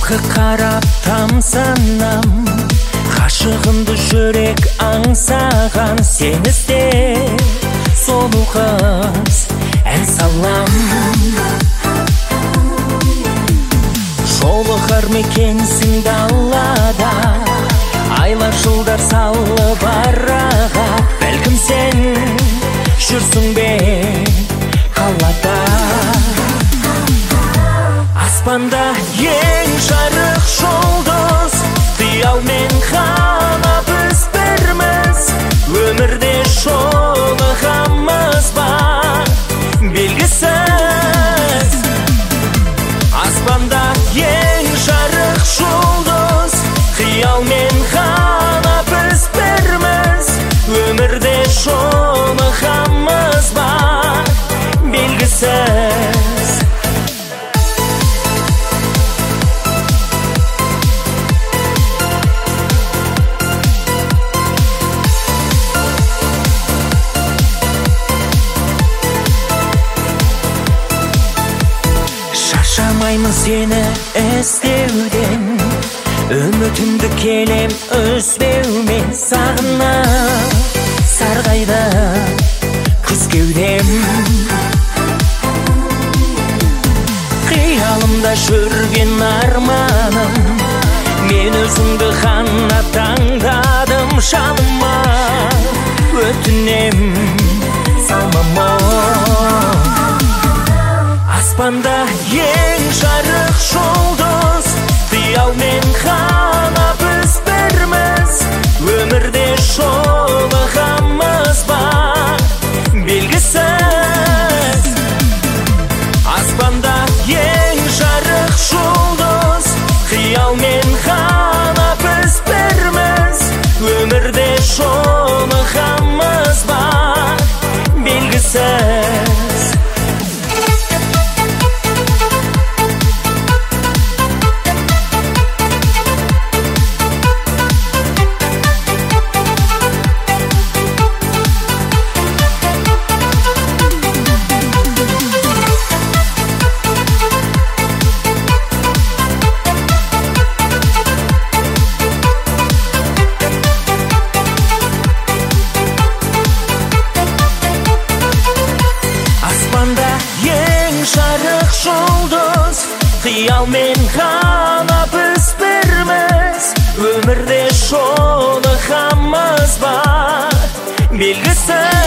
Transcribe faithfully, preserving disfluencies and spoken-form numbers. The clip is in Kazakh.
артқы қарап тамсанам, ғашығымды жүрек аңсаған, сен ізде сұлу қыз ән салам. Жолығар мекенсің далада, айлар жылдар салып араға, бәлкім сен жүрсің бе қалада. Аспанда ең жарық жұлдыз, қиялмен ғана біз бірміз, өмірде жолығамыз ба белгісіз. Аспанда ең жарық жұлдыз, қиялмен ғана біз бірміз, өмірде жолығамыз ба белгісіз. Шаршамаймын сені іздеуден, үмітімді келем үзбеумен, сағынып сарғайды күз кеудем. Қиялымда жүрген арманым, мен өзіңді ғана таңдадым, жаныма өтінем салмама. Аспанда ең жарық жұлдыз, қиялмен ғана біз бірміз, өмірде жолығамыз ба белгісіз. Аспанда ең жарық жұлдыз, қиялмен ғана біз бірміз, өмірде жолығамыз ба белгісіз. Ең жарық жұлдыз, қиялмен ғана біз бірміз, өмірде жолығамыз ба белгісіз.